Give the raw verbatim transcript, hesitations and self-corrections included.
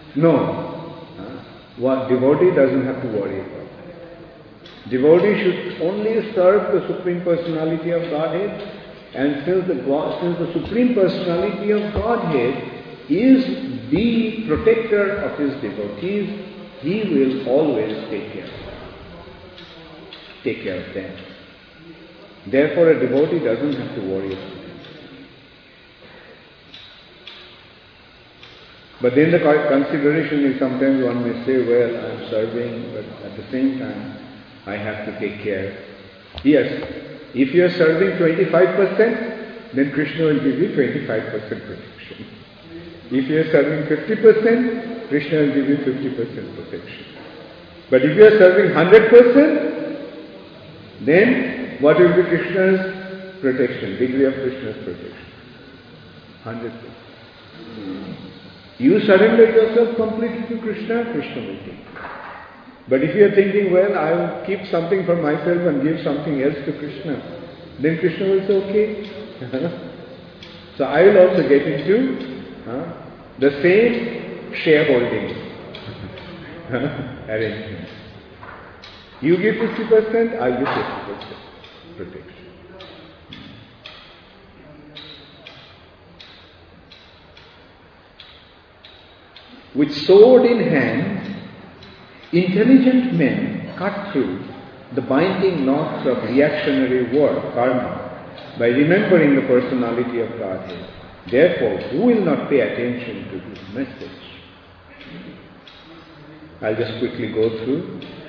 No. Huh? What devotee doesn't have to worry about that. Devotee should only serve the Supreme Personality of Godhead, and since the, God, since the Supreme Personality of Godhead is the protector of his devotees, he will always take care of them. Take care of them. Therefore, a devotee doesn't have to worry about it. But then the consideration is sometimes one may say, well, I am serving, but at the same time, I have to take care. Yes, if you are serving twenty-five percent, then Krishna will give you twenty-five percent protection. If you are serving fifty percent, Krishna will give you fifty percent protection. But if you are serving one hundred percent, then what will be Krishna's protection, degree of Krishna's protection? one hundred percent. You surrender yourself completely to Krishna, Krishna will take it. But if you are thinking, well, I will keep something for myself and give something else to Krishna, then Krishna will say, okay. So I will also get into huh, the same shareholding arrangement. You give fifty percent, I give fifty percent protection. With sword in hand, intelligent men cut through the binding knots of reactionary work, karma, by remembering the personality of Godhead. Therefore, who will not pay attention to this message? I'll just quickly go through.